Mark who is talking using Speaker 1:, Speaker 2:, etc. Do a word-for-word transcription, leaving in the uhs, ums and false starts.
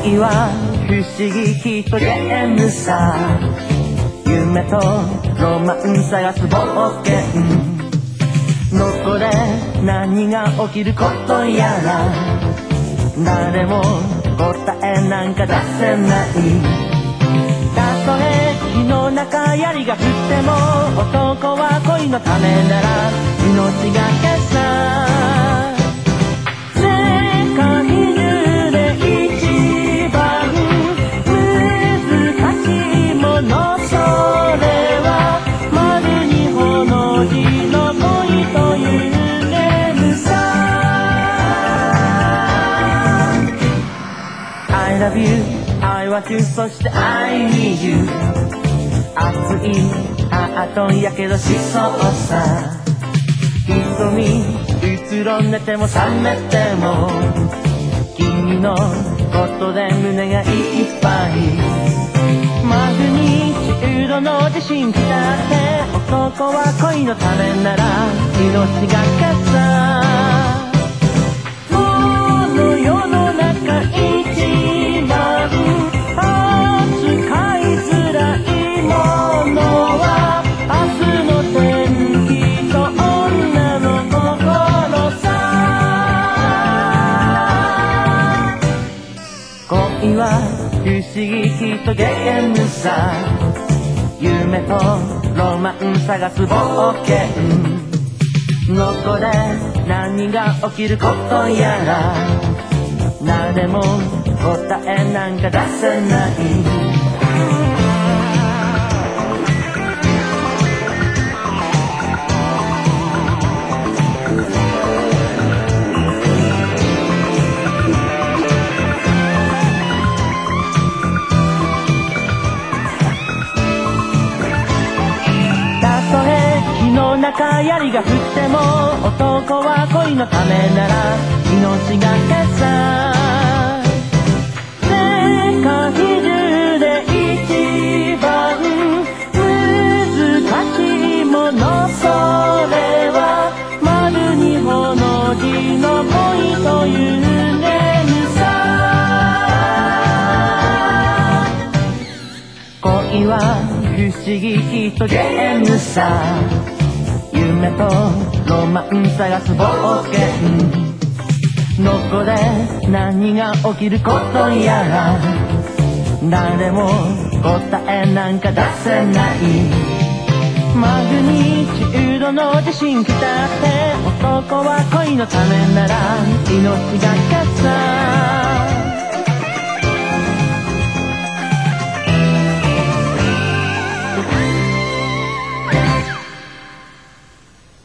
Speaker 1: 恋は不思議きっとゲームさ、夢とロマン探す冒険、どこで何が起きることやら誰も答えなんか出せない。たとえ火の中槍が降っても男は恋のためなら命がけさ。世界中で一番難しいもの、それは丸にほの字の恋というゲームさ。 I love you I want you そして I need you 熱いハートやけどしそうさ。瞳うつろんでても覚めても君のことで胸がいっぱい。マグニチュードの地震来たって男は恋のためなら命がけさ。この世の中一番扱いづらいものは明日の天気と女の心さ。恋は不思議きっとゲームさ、夢とロマン探す冒険、どこで何が起きることやら誰も答えなんか出せない。中槍が降っても男は恋のためなら命がけさ。世界中で一番難しいもの、それは丸にほの字の恋というゲームさ。恋は不思議きっとゲームさ、夢とロマン探す冒険、どこで何が起きることやら誰も答えなんか出せない。マグニチュードの地震来たって男は恋のためなら命がけさ。